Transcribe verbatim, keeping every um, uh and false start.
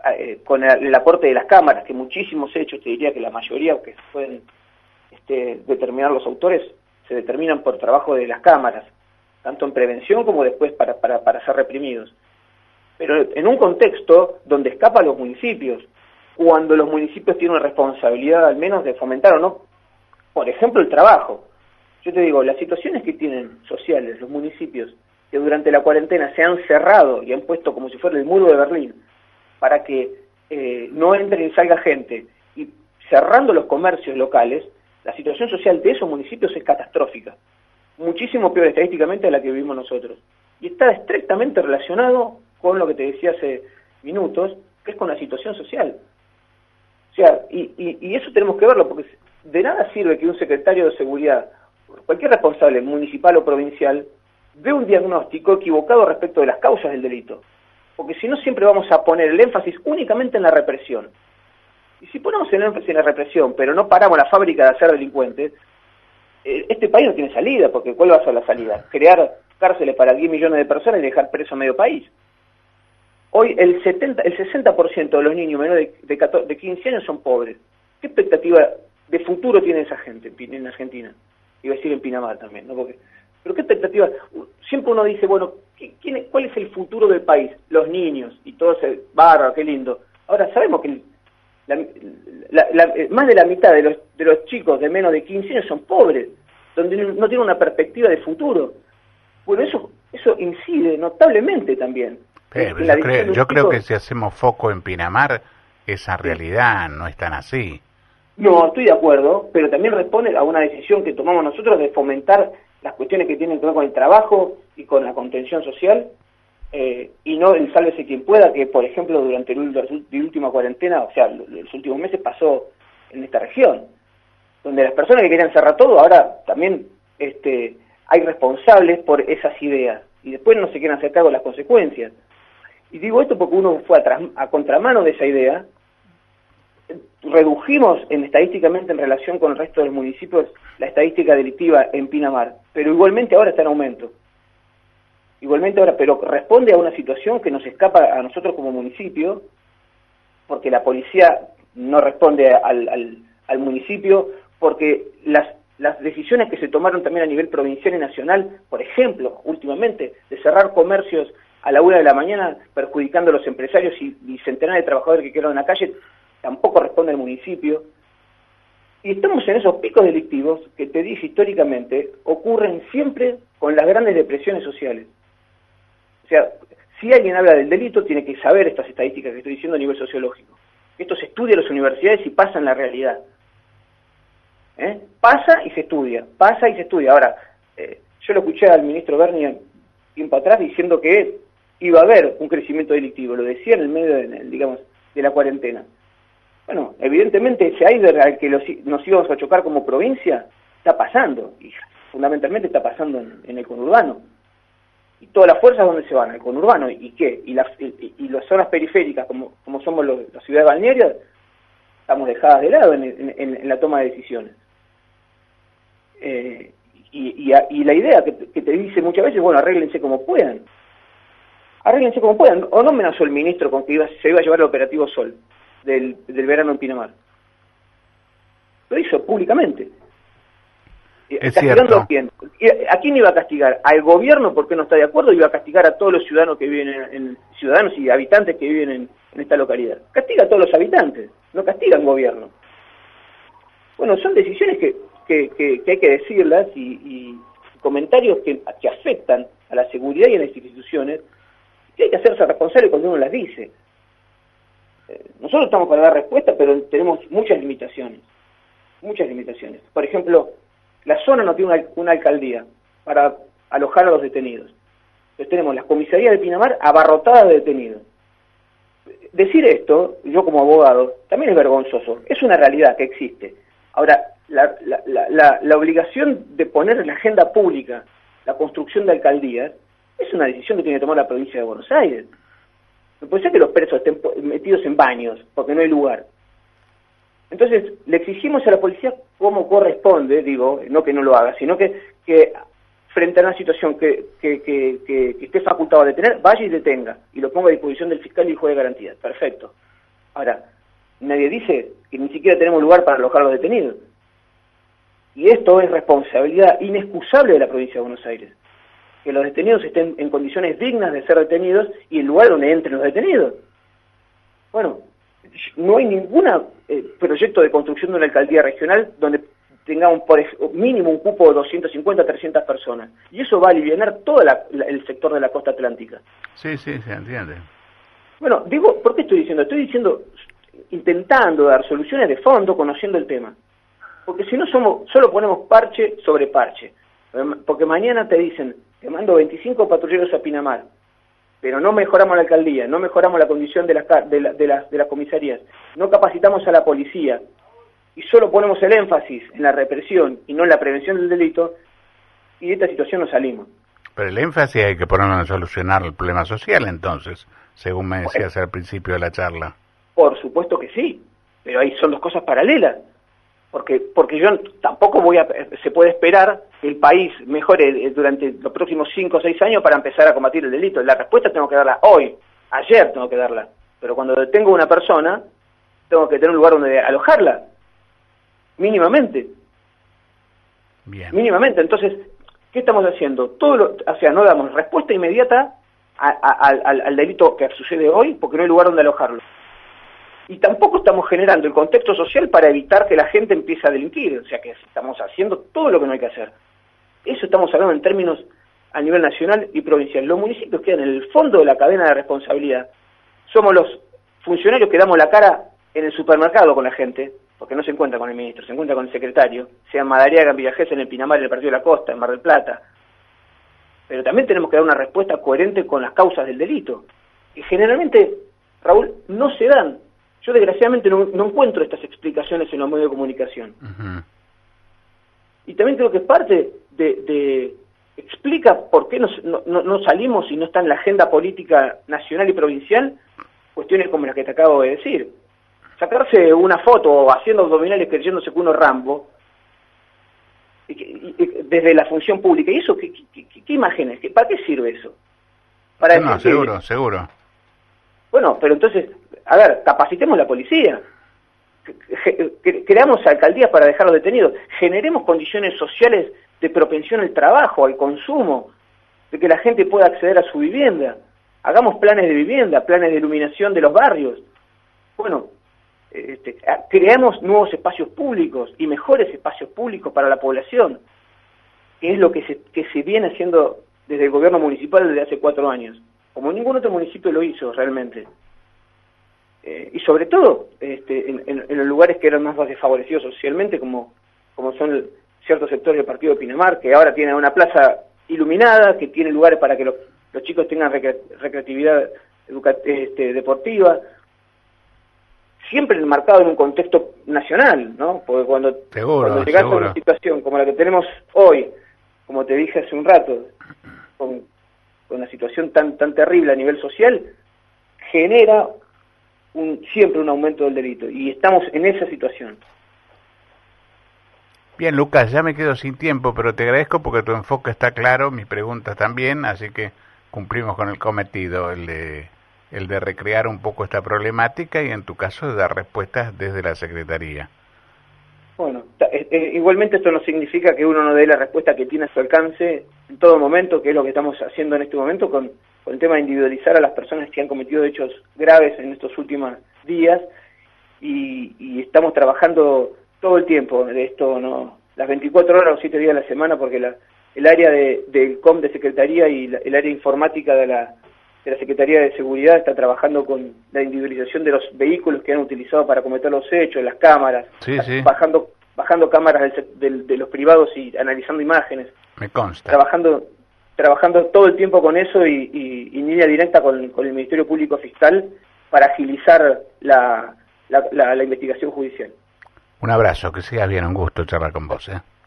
eh, con el, el aporte de las cámaras, que muchísimos hechos, te diría que la mayoría que pueden este, determinar los autores, se determinan por trabajo de las cámaras, tanto en prevención como después para, para, para ser reprimidos. Pero en un contexto donde escapan los municipios, cuando los municipios tienen una responsabilidad al menos de fomentar o no, por ejemplo, el trabajo. Yo te digo, las situaciones que tienen sociales los municipios, que durante la cuarentena se han cerrado y han puesto como si fuera el muro de Berlín, para que eh, no entre y salga gente, y cerrando los comercios locales, la situación social de esos municipios es catastrófica, muchísimo peor estadísticamente a la que vivimos nosotros. Y está estrictamente relacionado con lo que te decía hace minutos, que es con la situación social. O sea, y, y, y eso tenemos que verlo, porque de nada sirve que un secretario de seguridad, cualquier responsable municipal o provincial, dé un diagnóstico equivocado respecto de las causas del delito. Porque si no, siempre vamos a poner el énfasis únicamente en la represión. Y si ponemos el énfasis en la represión, pero no paramos la fábrica de hacer delincuentes, este país no tiene salida, porque ¿cuál va a ser la salida? Crear cárceles para diez millones de personas y dejar preso a medio país. Hoy el setenta, el sesenta por ciento de los niños menores de, de, catorce, de quince años son pobres. ¿Qué expectativa de futuro tiene esa gente en Argentina? Iba a decir en Pinamar también, ¿no? Porque, pero ¿qué expectativa? Siempre uno dice, bueno, ¿quién es, ¿cuál es el futuro del país? Los niños, y todo ese bárbaro, qué lindo. Ahora, sabemos que la, la, la, más de la mitad de los, de los chicos de menos de quince años son pobres, donde no tienen una perspectiva de futuro. Bueno, eso, eso incide notablemente también. Pero yo creo, yo creo que si hacemos foco en Pinamar, esa realidad no es tan así. No, estoy de acuerdo, pero también responde a una decisión que tomamos nosotros de fomentar las cuestiones que tienen que ver con el trabajo y con la contención social, eh, y no el sálvese quien pueda, que por ejemplo durante la última cuarentena, o sea, los últimos meses pasó en esta región, donde las personas que querían cerrar todo, ahora también este, hay responsables por esas ideas, y después no se quieren hacer cargo de las consecuencias. Y digo esto porque uno fue a, tras, a contramano de esa idea, redujimos en, estadísticamente en relación con el resto de los municipios la estadística delictiva en Pinamar, pero igualmente ahora está en aumento. Igualmente ahora, pero responde a una situación que nos escapa a nosotros como municipio, porque la policía no responde al, al, al municipio, porque las, las decisiones que se tomaron también a nivel provincial y nacional, por ejemplo, últimamente, de cerrar comercios a la una de la mañana, perjudicando a los empresarios y, y centenares de trabajadores que quedaron en la calle, tampoco responde al municipio. Y estamos en esos picos delictivos que, te dije históricamente, ocurren siempre con las grandes depresiones sociales. O sea, si alguien habla del delito, tiene que saber estas estadísticas que estoy diciendo a nivel sociológico. Esto se estudia en las universidades y pasa en la realidad. ¿Eh? Pasa y se estudia, pasa y se estudia. Ahora, eh, yo lo escuché al ministro Berni tiempo atrás diciendo que iba a haber un crecimiento delictivo, lo decía en el medio de, digamos, de la cuarentena. Bueno, evidentemente ese iceberg al que los, nos íbamos a chocar como provincia está pasando, y fundamentalmente está pasando en, en el conurbano. Y todas las fuerzas, ¿dónde se van? Al conurbano. ¿Y qué? Y las, y, y las zonas periféricas, como, como somos los, las ciudades balnearias, estamos dejadas de lado en, en, en, en la toma de decisiones. Eh, y, y, y la idea que, que te dice muchas veces, bueno, arréglense como puedan. Arréglense como puedan. ¿O no amenazó el ministro con que iba, se iba a llevar el operativo Sol del, del verano en Pinamar? Lo hizo públicamente. Es cierto. ¿A quién? ¿A quién iba a castigar? ¿Al gobierno porque no está de acuerdo? ¿Iba a castigar a todos los ciudadanos que viven en, en ciudadanos y habitantes que viven en, en esta localidad? Castiga a todos los habitantes, no castiga al gobierno. Bueno, son decisiones que, que, que, que hay que decirlas y, y comentarios que, que afectan a la seguridad y a las instituciones, que hay que hacerse responsable cuando uno las dice. Eh, nosotros estamos para dar respuesta, pero tenemos muchas limitaciones. Muchas limitaciones. Por ejemplo, la zona no tiene una, una alcaldía para alojar a los detenidos. Entonces tenemos las comisarías de Pinamar abarrotadas de detenidos. Decir esto, yo como abogado, también es vergonzoso. Es una realidad que existe. Ahora, la, la, la, la, la obligación de poner en la agenda pública la construcción de alcaldías es una decisión que tiene que tomar la provincia de Buenos Aires. No puede ser que los presos estén metidos en baños porque no hay lugar. Entonces, le exigimos a la policía como corresponde, digo, no que no lo haga, sino que, que frente a una situación que, que, que, que, que esté facultado a detener, vaya y detenga, y lo ponga a disposición del fiscal y juez de garantía. Perfecto. Ahora, nadie dice que ni siquiera tenemos lugar para alojar a los detenidos. Y esto es responsabilidad inexcusable de la provincia de Buenos Aires. Que los detenidos estén en condiciones dignas de ser detenidos y el lugar donde entren los detenidos. Bueno, no hay ningún eh, proyecto de construcción de una alcaldía regional donde tengamos por mínimo un cupo de doscientas cincuenta a trescientas personas. Y eso va a aliviar todo la, la, el sector de la costa atlántica. Sí, sí, se entiende. Bueno, digo, ¿por qué estoy diciendo? Estoy diciendo, intentando dar soluciones de fondo, conociendo el tema. Porque si no somos, solo ponemos parche sobre parche. Porque mañana te dicen, te mando veinticinco patrulleros a Pinamar, pero no mejoramos la alcaldía, no mejoramos la condición de las, de, la, de, las, de las comisarías, no capacitamos a la policía, y solo ponemos el énfasis en la represión y no en la prevención del delito, y de esta situación nos salimos. Pero el énfasis hay que ponerlo en solucionar el problema social, entonces, según me decías al principio de la charla. Por supuesto que sí, pero ahí son dos cosas paralelas. Porque porque yo tampoco voy a se puede esperar que el país mejore durante los próximos cinco o seis años para empezar a combatir el delito. La respuesta tengo que darla hoy, ayer tengo que darla. Pero cuando detengo a una persona, tengo que tener un lugar donde alojarla, mínimamente. Bien. Mínimamente. Entonces, ¿qué estamos haciendo? Todo lo, o sea, no damos respuesta inmediata a, a, al, al delito que sucede hoy porque no hay lugar donde alojarlo. Y tampoco estamos generando el contexto social para evitar que la gente empiece a delinquir, o sea que estamos haciendo todo lo que no hay que hacer. Eso estamos hablando en términos a nivel nacional y provincial. Los municipios quedan en el fondo de la cadena de responsabilidad. Somos los funcionarios que damos la cara en el supermercado con la gente, porque no se encuentra con el ministro, se encuentra con el secretario, sea en Madariaga, en Villa Gesell, en el Pinamar, en el Partido de la Costa, en Mar del Plata. Pero también tenemos que dar una respuesta coherente con las causas del delito. Y generalmente, Raúl, no se dan. Yo desgraciadamente no, no encuentro estas explicaciones en los medios de comunicación. Uh-huh. Y también creo que parte de, de explica por qué nos, no, no salimos y no está en la agenda política nacional y provincial cuestiones como las que te acabo de decir. Sacarse una foto haciendo abdominales creyéndose que uno es Rambo y, y, y, desde la función pública. ¿Y eso qué, qué, qué, qué imágenes? ¿Para qué sirve eso? Para no, decir seguro, que, seguro. Bueno, pero entonces, a ver, capacitemos la policía, creamos alcaldías para dejarlos detenidos, generemos condiciones sociales de propensión al trabajo, al consumo, de que la gente pueda acceder a su vivienda, hagamos planes de vivienda, planes de iluminación de los barrios, bueno, este, creamos nuevos espacios públicos y mejores espacios públicos para la población, que es lo que se, que se viene haciendo desde el gobierno municipal desde hace cuatro años, como ningún otro municipio lo hizo realmente. Eh, y sobre todo este, en, en, en los lugares que eran más desfavorecidos socialmente, como, como son el, ciertos sectores del partido de Pinamar, que ahora tienen una plaza iluminada, que tiene lugares para que los, los chicos tengan recre, recreatividad este, deportiva, siempre enmarcado en un contexto nacional, ¿no? Porque cuando, seguro, cuando llegas seguro. a una situación como la que tenemos hoy, como te dije hace un rato, con, con una situación tan, tan terrible a nivel social, genera Un, siempre un aumento del delito, y estamos en esa situación. Bien, Lucas, ya me quedo sin tiempo, pero te agradezco porque tu enfoque está claro, mis preguntas también, así que cumplimos con el cometido, el de, el de recrear un poco esta problemática y en tu caso de dar respuestas desde la Secretaría. Bueno, eh, eh, igualmente esto no significa que uno no dé la respuesta que tiene a su alcance en todo momento, que es lo que estamos haciendo en este momento con, con el tema de individualizar a las personas que han cometido hechos graves en estos últimos días, y, y estamos trabajando todo el tiempo de esto, no las veinticuatro horas o siete días a la semana, porque la, el área de, del C O M de Secretaría y la, el área informática de la, de la Secretaría de Seguridad está trabajando con la individualización de los vehículos que han utilizado para cometer los hechos, las cámaras, sí, sí. bajando bajando cámaras del, del, de los privados y analizando imágenes. Me consta. Trabajando trabajando todo el tiempo con eso y, y, y en línea directa con, con el Ministerio Público Fiscal para agilizar la, la, la, la investigación judicial. Un abrazo, que sigas bien, un gusto charlar con vos, ¿eh?